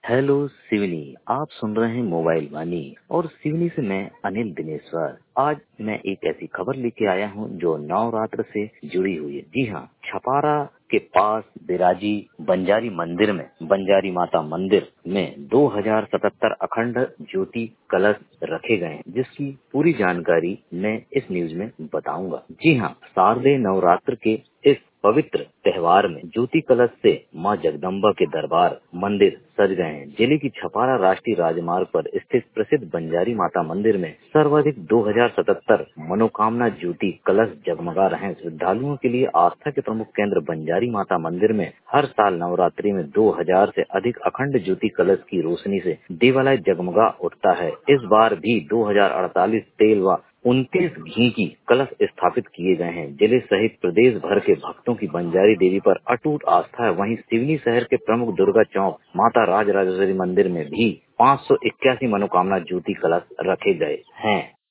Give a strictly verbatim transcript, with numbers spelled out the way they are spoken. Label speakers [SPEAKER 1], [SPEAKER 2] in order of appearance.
[SPEAKER 1] Hello Seoni. आप सुन रहे हैं मोबाइल वाणी और सिवनी से मैं अनिल दिनेश्वर। आज मैं एक ऐसी खबर लेके आया हूँ जो नवरात्र से जुड़ी हुई है। जी हाँ, छपारा के पास बिराजी बंजारी मंदिर में बंजारी माता मंदिर में दो हज़ार सतहत्तर अखंड ज्योति कलश रखे गए हैं, जिसकी पूरी जानकारी मैं इस न्यूज में बताऊंगा। जी हाँ, शारदीय नवरात्र के इस पवित्र त्योहार में ज्योति कलश से मां जगदम्बा के दरबार मंदिर सज गए हैं। जिले की छपारा राष्ट्रीय राजमार्ग पर स्थित प्रसिद्ध बंजारी माता मंदिर में सर्वाधिक दो हज़ार सतहत्तर मनोकामना ज्योति कलश जगमगा रहे हैं। श्रद्धालुओं के लिए आस्था के प्रमुख केंद्र बंजारी माता मंदिर में हर साल नवरात्रि में दो हज़ार से अधिक अखंड ज्योति कलश की रोशनी से देवालय जगमगा उठता है। इस बार भी दो हज़ार अड़तालीस तेल व उनतीस घी की कलश स्थापित किए गए हैं। जिले सहित प्रदेश भर के भक्तों की बंजारी देवी पर अटूट आस्था है। वहीं सिवनी शहर के प्रमुख दुर्गा चौक माता राज राजेश्वरी मंदिर में भी पाँच सौ इक्यासी मनोकामना ज्योति कलश रखे गए हैं।